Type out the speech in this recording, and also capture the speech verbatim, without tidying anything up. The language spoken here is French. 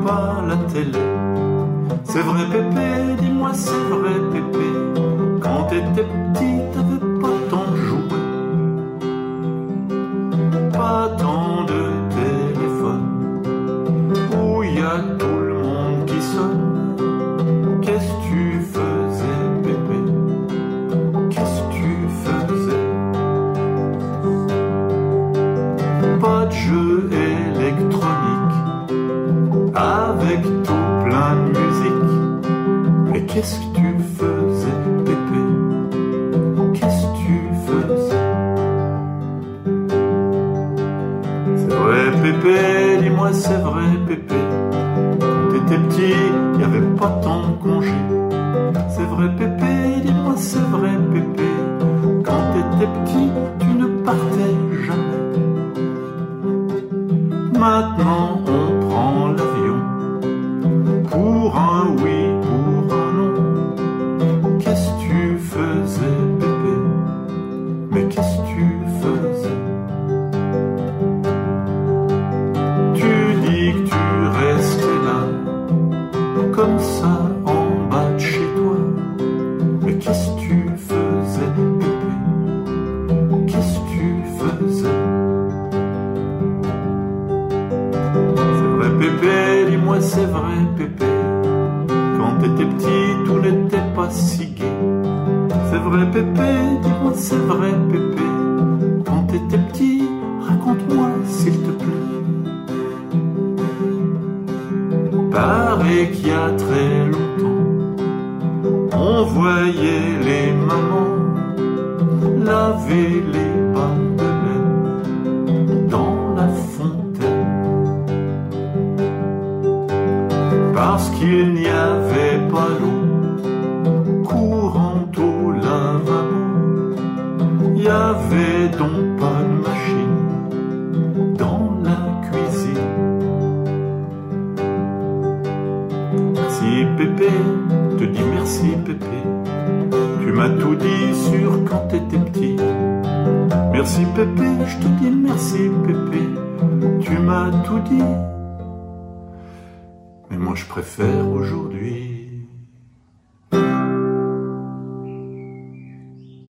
pas la télé. C'est vrai Pépé, dis-moi c'est vrai Pépé, quand t'étais petit t'avais pas tant joué, pas tant de téléphone, où y a tout le monde qui sonne. Qu'est-ce que tu faisais Pépé? Qu'est-ce que tu faisais? Pas de jeux électroniques, avec tout plein de musique. Mais qu'est-ce que tu faisais Pépé? Qu'est-ce que tu faisais? C'est vrai Pépé, dis-moi c'est vrai Pépé, quand t'étais petit, y avait pas tant de congés. C'est vrai Pépé, dis-moi c'est vrai Pépé, quand t'étais petit, tu ne partais jamais. Maintenant on prend l'avion, pour un oui, pour un non. Qu'est-ce que tu faisais Pépé? Mais qu'est-ce que tu faisais? Tu dis que tu restais là, comme ça en bas de chez toi. Mais qu'est-ce que tu faisais Pépé? Qu'est-ce que tu faisais? C'est vrai Pépé, dis-moi c'est vrai Pépé, quand t'étais petit tout n'était pas si gai. C'est vrai Pépé, dis-moi c'est vrai Pépé, quand t'étais petit, raconte-moi s'il te plaît. Paraît qu'il y a très longtemps, on voyait les mamans laver les balles de laine dans la fontaine, parce qu'il n'y avait pas d'eau courante au lavabo. Il y avait donc pas de machine dans la cuisine. Merci Pépé, te dis merci Pépé, tu m'as tout dit sur quand t'étais petit. Merci Pépé, je te dis merci Pépé, tu m'as tout dit. Mais moi je préfère aujourd'hui